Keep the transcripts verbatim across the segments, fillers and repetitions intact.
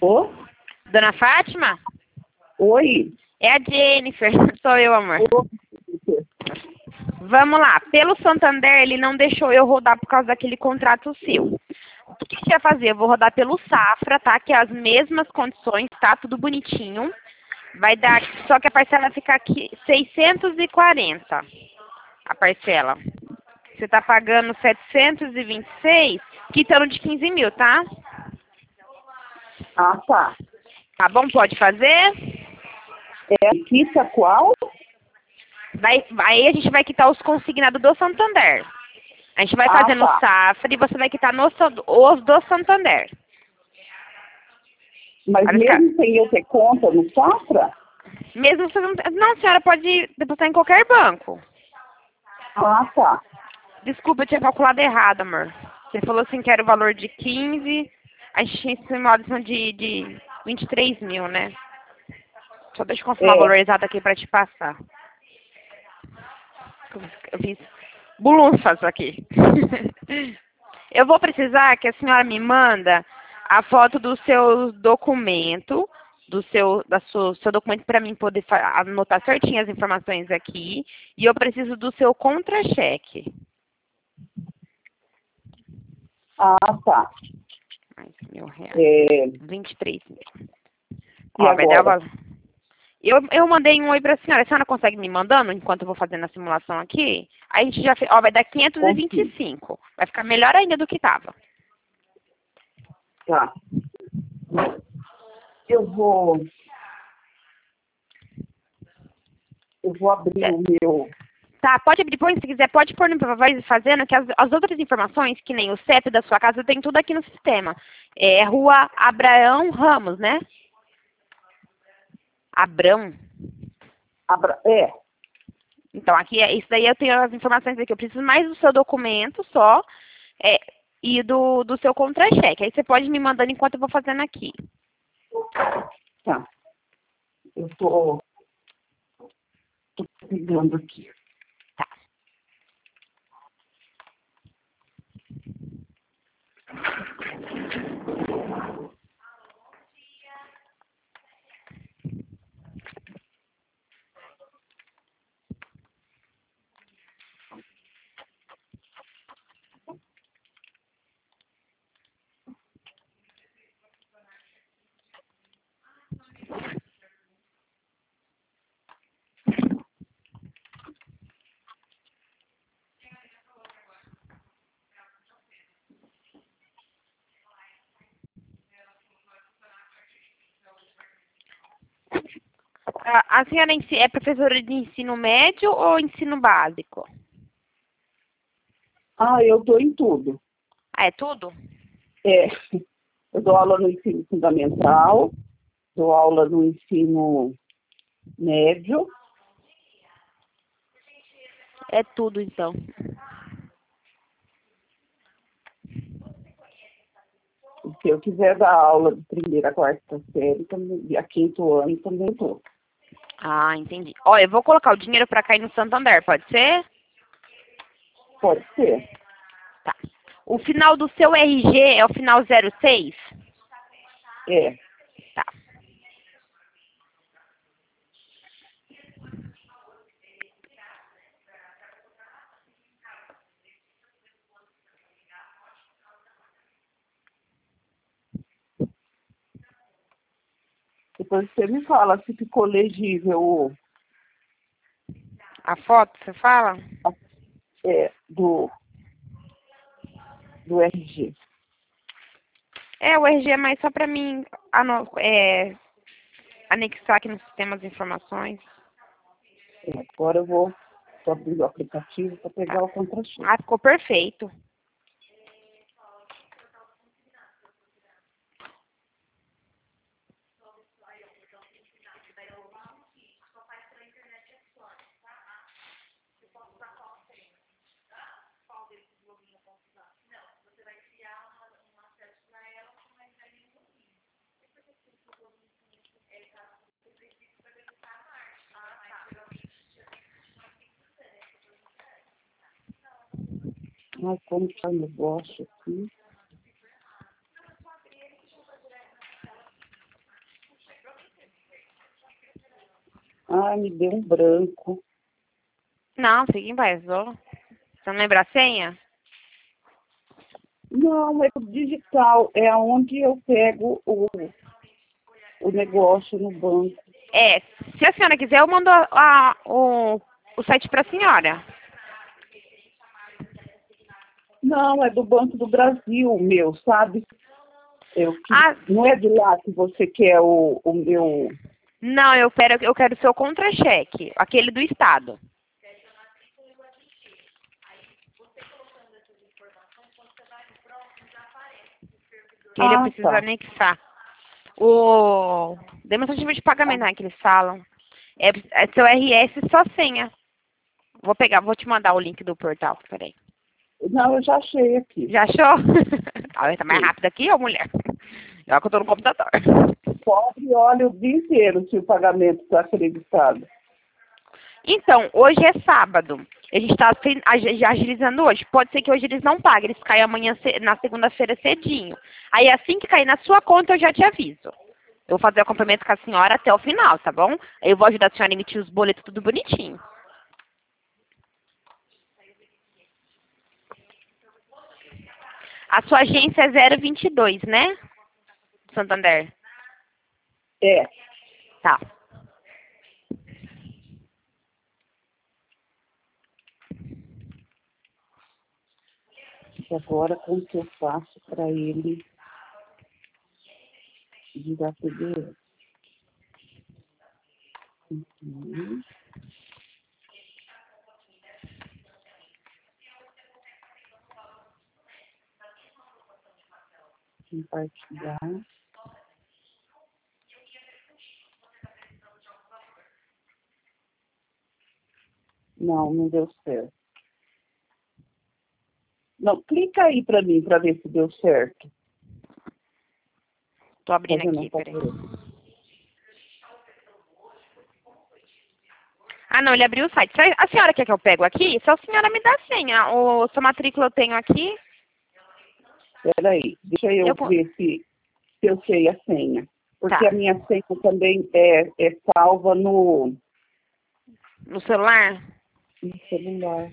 Ô? Dona Fátima? Oi? É a Jennifer, sou eu, amor. Ô. Vamos lá, pelo Santander ele não deixou eu rodar por causa daquele contrato seu. O que você vai fazer? Eu vou rodar pelo Safra, tá? Que é as mesmas condições, tá? Tudo bonitinho. Vai dar, só que a parcela fica aqui seiscentos e quarenta, a parcela. Você tá pagando setecentos e vinte e seis, quitando de quinze mil, tá? Ah, tá. Tá bom? Pode fazer? É, quita qual? Vai, aí a gente vai quitar os consignados do Santander. A gente vai Ah, fazer no tá. Safra e você vai quitar no, San- os do Santander. Mas Vai ficar, mesmo sem eu ter conta no Safra? mesmo você não... Não, a senhora pode depositar em qualquer banco. Ah, tá. Desculpa, eu tinha calculado errado, amor. Você falou assim que era o valor de quinze, a gente tinha estimado em cima de, de vinte e três mil, né? Só deixa eu confirmar o É. valor exato aqui pra te passar. Eu fiz bulunfas aqui. Eu vou precisar que a senhora me manda a foto do seu documento, do seu, da sua, seu documento para mim poder fa- anotar certinho as informações aqui. E eu preciso do seu contra-cheque. Ah, tá. Mais mil reais. É, vinte e três mil. e Ó, vai dar o agora? valor. Eu, eu mandei um oi pra senhora. A senhora consegue me mandando enquanto eu vou fazendo a simulação aqui? Aí a gente já fez. Ó, vai dar quinhentos e vinte e cinco. Vai ficar melhor ainda do que tava. Tá. Eu vou... Eu vou abrir o meu... Tá, pode abrir, põe, se quiser, pode pôr no vai fazendo, que as, as outras informações, que nem o C E P da sua casa, tem tudo aqui no sistema. É Rua Abraão Ramos, né? Abrão. Abra... É. Então, aqui, é isso daí eu tenho as informações aqui. Eu preciso mais do seu documento só é, e do, do seu contra-cheque. Aí você pode me mandando enquanto eu vou fazendo aqui. Tá. Eu tô... Tô pegando aqui. Tá. A, a senhora ensi- é professora de ensino médio ou ensino básico? Ah, eu tô em tudo. Ah, é tudo? É. Eu dou aula no ensino fundamental, dou aula no ensino médio. É tudo, então. Se eu quiser dar aula de primeira a quarta série, também, e a quinto ano, também estou. Ah, entendi. Ó, eu vou colocar o dinheiro pra cair no Santander, pode ser? Pode ser. Tá. O final do seu R G é o final zero seis? É. Tá. Depois você me fala se ficou legível o, A foto, você fala? é, do, do R G. É, o R G é mais só pra mim ano, é, anexar aqui no sistema as informações. É, agora eu vou tô abrindo o aplicativo para Tá. pegar o contra-cheque. Ah, ficou perfeito. Ai, como que é o negócio aqui? Ai, me deu um branco. Não, fica em paz. ó. Você não lembra a senha? Não, é o digital. É onde eu pego o, o negócio no banco. É, se a senhora quiser, eu mando a, a- o, o site para a senhora. Não, é do Banco do Brasil, o meu, sabe? Eu, que- Ah, não é de lá que você quer o, o meu... não, eu quero, eu quero o seu contra-cheque, aquele do Estado. Que ele eu Ah, preciso tá. anexar. O demonstrativo de pagamento, né, que eles falam. É, é seu R S só senha. Vou pegar, vou te mandar o link do portal, peraí. Não, eu já achei aqui. Já achou? Ah, tá mais Sim. rápido aqui, ô mulher. Já que eu tô no computador. Pobre olha o dia inteiro se o pagamento está acreditado. Então, hoje é sábado. A gente está agilizando hoje. Pode ser que hoje eles não paguem, eles caem amanhã, ce- na segunda-feira cedinho. Aí assim que cair na sua conta, eu já te aviso. Eu vou fazer o acompanhamento com a senhora até o final, tá bom? Aí eu vou ajudar a senhora a emitir os boletos tudo bonitinho. A sua agência é zero vinte e dois, né? Santander. É. Tá. Agora, como que eu faço para ele virar P D F? Uhum. Compartilhar. Não, não deu certo. Não, clica aí para mim para ver se deu certo. Tô abrindo Fazendo aqui, essa peraí. coisa. Ah, não, ele abriu o site. Se a senhora quer que eu pego aqui? Só a senhora me dá a senha. O sua matrícula eu tenho aqui. Espera aí, deixa eu Eu... con- ver se, se eu sei a senha. Porque Tá. a minha senha também é, é salva no, No celular? no celular.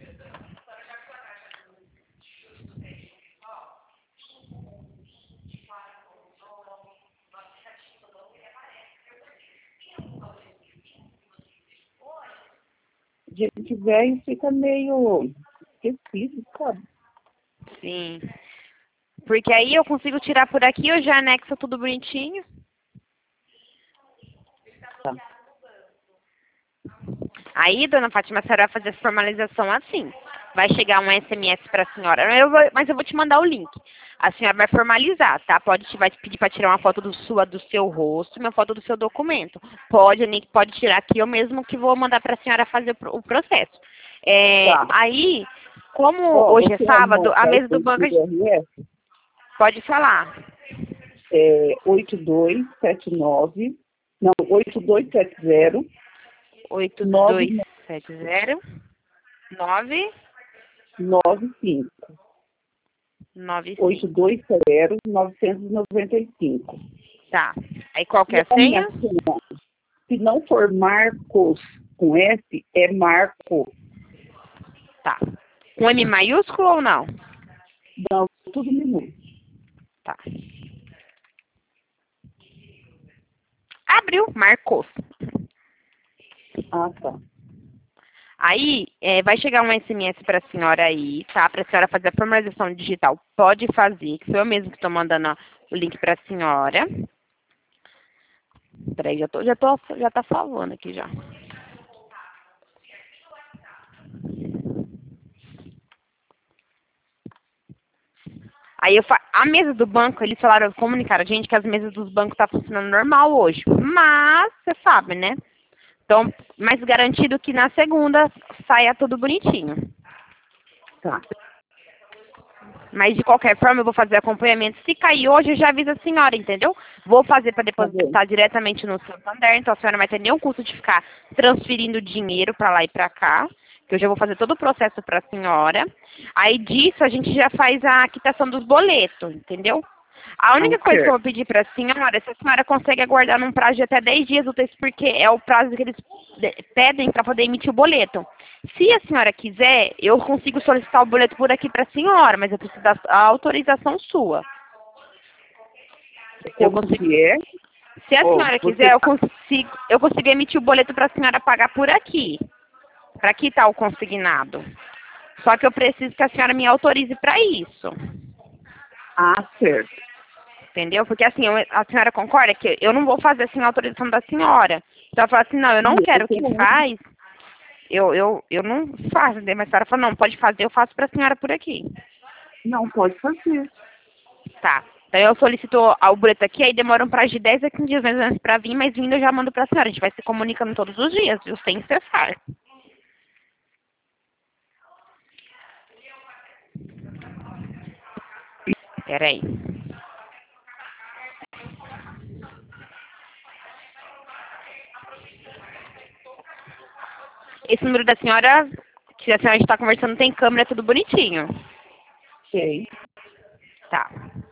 Gente velho fica meio esquecido, sabe? Sim. Porque aí eu consigo tirar por aqui, eu já anexo tudo bonitinho. Tá. Aí, dona Fátima, a senhora vai fazer a formalização assim. Vai chegar um S M S para a senhora, eu vou- mas eu vou te mandar o link. A senhora vai formalizar, tá? Pode te vai te pedir para tirar uma foto do sua do seu rosto, e uma foto do seu documento. Pode, Nick, pode tirar aqui, eu mesmo que vou mandar para a senhora fazer o pro- o processo. É, Tá. aí, como Ó, hoje é você sábado, a anota aí mesa do banco o R S, pode falar. é oito dois sete nove, não, oito dois sete zero, oito nove dois sete zero nove nove cinco. nove oito cinco. dois zero nove nove cinco. Tá. Aí qual que E é a a minha senha? senha, se não for Marcos com S, é Marco. Tá. Com M maiúsculo ou não? Não, tudo minúsculo. Tá. Abriu, marcou. Ah, tá. Aí, é, vai chegar um S M S para a senhora aí, tá? Para a senhora fazer a formalização digital. Pode fazer, que sou eu mesmo que estou mandando a- o link para a senhora. Peraí, já, tô, já, tô, já tá falando aqui já. Aí eu fa... a mesa do banco, eles falaram, comunicaram a gente que as mesas dos bancos tá funcionando normal hoje. Mas, você sabe, né? Então, mais garantido que na segunda saia tudo bonitinho. Tá. Mas de qualquer forma eu vou fazer acompanhamento. Se cair hoje, eu já aviso a senhora, entendeu? Vou fazer para Tá bem. depositar diretamente no Santander, então a senhora não vai ter nenhum custo de ficar transferindo dinheiro para lá e para cá. Que eu já vou fazer todo o processo para a senhora. Aí disso a gente já faz a quitação dos boletos, entendeu? A única Não coisa que eu quero. vou pedir para a senhora é se a senhora consegue aguardar num prazo de até dez dias úteis, porque é o prazo que eles de- pedem para poder emitir o boleto. Se a senhora quiser, eu consigo solicitar o boleto por aqui para a senhora, mas eu preciso da a autorização sua. Eu Como consigo, que é? se a Ó, senhora você quiser, eu consigo, eu consigo emitir o boleto para a senhora pagar por aqui. Para quitar o consignado. Só que eu preciso que a senhora me autorize para isso. Ah, certo. Entendeu? Porque assim, eu- a senhora concorda que eu não vou fazer assim a autorização da senhora. Então ela fala assim, não, eu não quero que faz. Eu, eu, eu não faço, entendeu? Mas a senhora fala, não, pode fazer, eu faço para a senhora por aqui. Não, pode fazer. Tá. Então eu solicito o boleto aqui, aí demora um prazo de dez a quinze dias mais ou menos para vir, mas vindo eu já mando para a senhora. A gente vai se comunicando todos os dias, viu? Sem cessar. Peraí. Esse número da senhora, que a senhora está conversando, tem câmera, tudo bonitinho. Sei. Tá.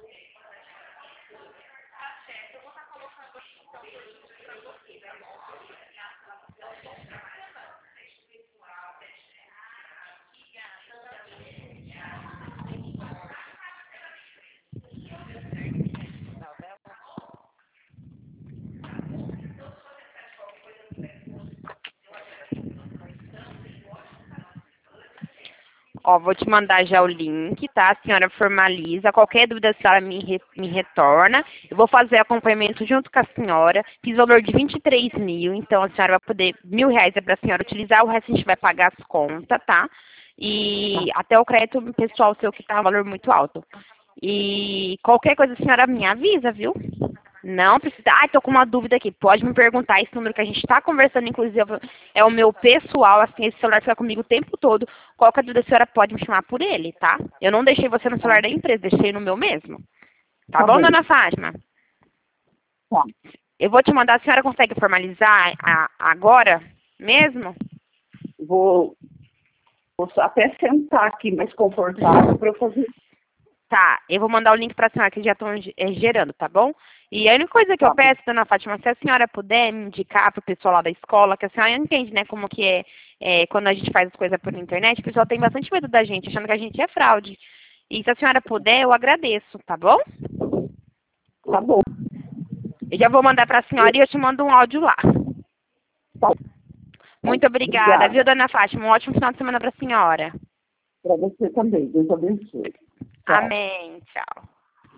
Ó, vou te mandar já o link, tá? A senhora formaliza. Qualquer dúvida, a senhora me, re, me retorna. Eu vou fazer acompanhamento junto com a senhora. Fiz valor de vinte e três mil, então a senhora vai poder... Mil reais é pra senhora utilizar, o resto a gente vai pagar as contas, tá? E até o crédito pessoal seu que tá um valor muito alto. E qualquer coisa a senhora me avisa, viu? Não precisa. Ah, tô com uma dúvida aqui. Pode me perguntar. Esse número que a gente está conversando, inclusive, é o meu pessoal. Assim, esse celular fica comigo o tempo todo. Qualquer dúvida, a senhora pode me chamar por ele, tá? Eu não deixei você no celular da empresa, deixei no meu mesmo. Tá, Tá bom, bom. dona Fátima? Tá. Eu vou te mandar. A senhora consegue formalizar a, agora mesmo? Vou, vou até sentar aqui mais confortável para eu fazer. Tá, eu vou mandar o link para a senhora que já estão gerando, tá bom? E a única coisa que eu Tá bom. peço, dona Fátima, se a senhora puder me indicar para o pessoal lá da escola, que a senhora entende, né, como que é, é quando a gente faz as coisas por internet, o pessoal tem bastante medo da gente, achando que a gente é fraude. E se a senhora puder, eu agradeço, tá bom? Tá bom. Eu já vou mandar para a senhora e eu te mando um áudio lá. Tá. Muito obrigada, Obrigada. viu, dona Fátima? Um ótimo final de semana para a senhora. Para você também. Deus abençoe. Tchau. Amém. Tchau.